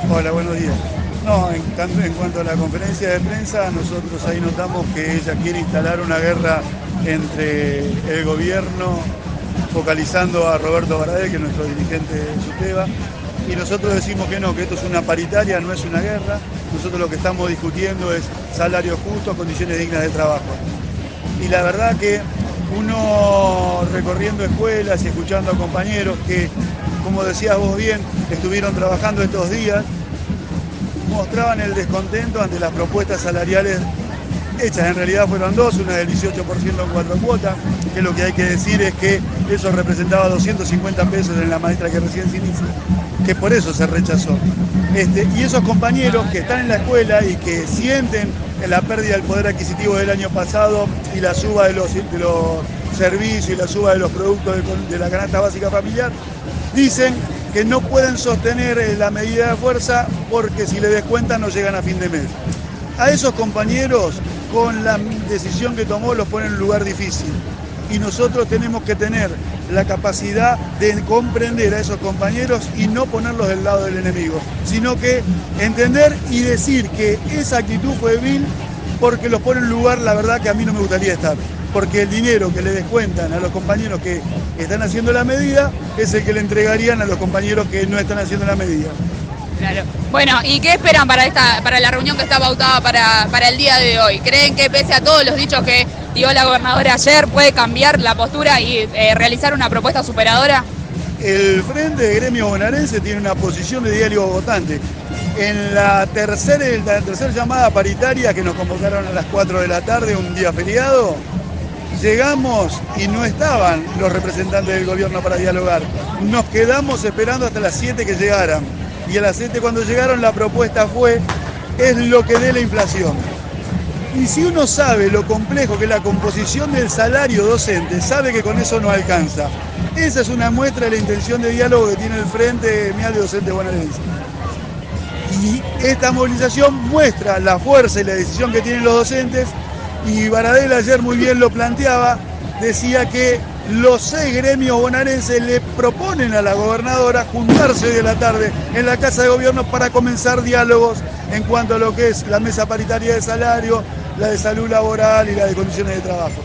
Hola, buenos días. No, tanto en cuanto a la conferencia de prensa, nosotros ahí notamos que ella quiere instalar una guerra entre el gobierno, focalizando a Roberto Baradel, que es nuestro dirigente de SUTEBA, y nosotros decimos que no, que esto es una paritaria, no es una guerra. Nosotros lo que estamos discutiendo es salarios justos, condiciones dignas de trabajo. Y la verdad que uno recorriendo escuelas y escuchando a compañeros que, como decías vos bien, estuvieron trabajando estos días, mostraban el descontento ante las propuestas salariales hechas. En realidad fueron dos, una del 18% en 4 cuotas, que lo que hay que decir es que eso representaba 250 pesos en la maestra que recién se inicia, que por eso se rechazó. Y esos compañeros que están en la escuela y que sienten la pérdida del poder adquisitivo del año pasado y la suba de los servicios y la suba de los productos de la canasta básica familiar, dicen que no pueden sostener la medida de fuerza porque si le descuentan no llegan a fin de mes. A esos compañeros, con la decisión que tomó, los pone en un lugar difícil. Y nosotros tenemos que tener la capacidad de comprender a esos compañeros y no ponerlos del lado del enemigo, sino que entender y decir que esa actitud fue vil porque los pone en un lugar, la verdad, que a mí no me gustaría estar. Porque el dinero que le descuentan a los compañeros que están haciendo la medida es el que le entregarían a los compañeros que no están haciendo la medida. Claro. Bueno, ¿y qué esperan para la reunión que está pautada para el día de hoy? ¿Creen que pese a todos los dichos que dio la gobernadora ayer puede cambiar la postura y realizar una propuesta superadora? El Frente de Gremio Bonaerense tiene una posición de diálogo votante. En la tercera llamada paritaria que nos convocaron a las 4 de la tarde, un día feriado, llegamos y no estaban los representantes del gobierno para dialogar. Nos quedamos esperando hasta las 7 que llegaran. Y a las 7 cuando llegaron la propuesta fue, es lo que dé la inflación. Y si uno sabe lo complejo que es la composición del salario docente, sabe que con eso no alcanza. Esa es una muestra de la intención de diálogo que tiene el Frente Gremial de Docentes Bonaerenses. Y esta movilización muestra la fuerza y la decisión que tienen los docentes, y Baradel ayer muy bien lo planteaba, decía que los 6 gremios bonaerenses le proponen a la gobernadora juntarse hoy de la tarde en la Casa de Gobierno para comenzar diálogos en cuanto a lo que es la mesa paritaria de salario, la de salud laboral y la de condiciones de trabajo.